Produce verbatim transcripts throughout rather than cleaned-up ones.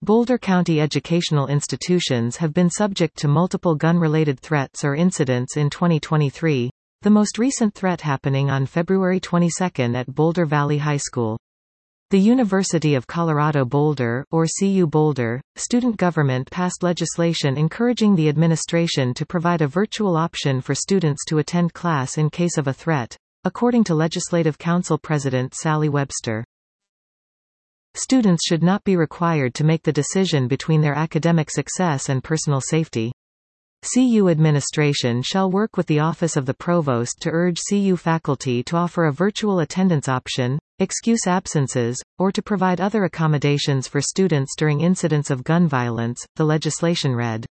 Boulder County educational institutions have been subject to multiple gun-related threats or incidents in twenty twenty-three, the most recent threat happening on February twenty-second at Boulder Valley High School. The University of Colorado Boulder, or C U Boulder, student government passed legislation encouraging the administration to provide a virtual option for students to attend class in case of a threat, according to Legislative Council President Sally Webster. Students should not be required to make the decision between their academic success and personal safety. C U administration shall work with the Office of the Provost to urge C U faculty to offer a virtual attendance option, excuse absences, or to provide other accommodations for students during incidents of gun violence, the legislation read.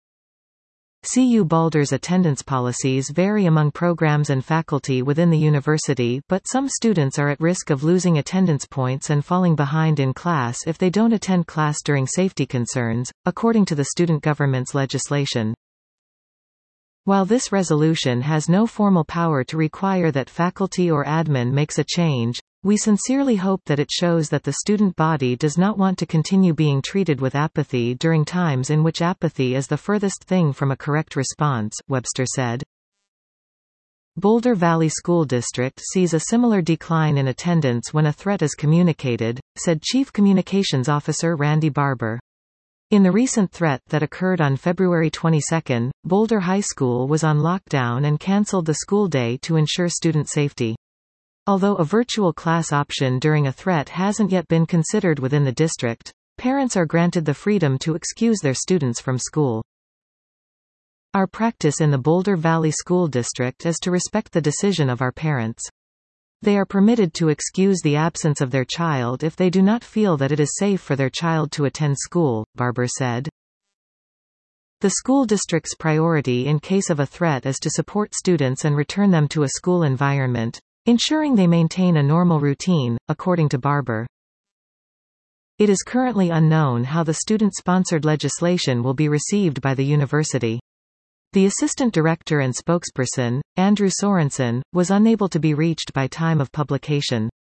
C U Boulder's attendance policies vary among programs and faculty within the university, but some students are at risk of losing attendance points and falling behind in class if they don't attend class during safety concerns, according to the student government's legislation. While this resolution has no formal power to require that faculty or admin makes a change, we sincerely hope that it shows that the student body does not want to continue being treated with apathy during times in which apathy is the furthest thing from a correct response, Webster said. Boulder Valley School District sees a similar decline in attendance when a threat is communicated, said Chief Communications Officer Randy Barber. In the recent threat that occurred on February twenty-second, Boulder High School was on lockdown and canceled the school day to ensure student safety. Although a virtual class option during a threat hasn't yet been considered within the district, parents are granted the freedom to excuse their students from school. Our practice in the Boulder Valley School District is to respect the decision of our parents. They are permitted to excuse the absence of their child if they do not feel that it is safe for their child to attend school, Barber said. The school district's priority in case of a threat is to support students and return them to a school environment, ensuring they maintain a normal routine, according to Barber. It is currently unknown how the student-sponsored legislation will be received by the university. The assistant director and spokesperson, Andrew Sorensen, was unable to be reached by time of publication.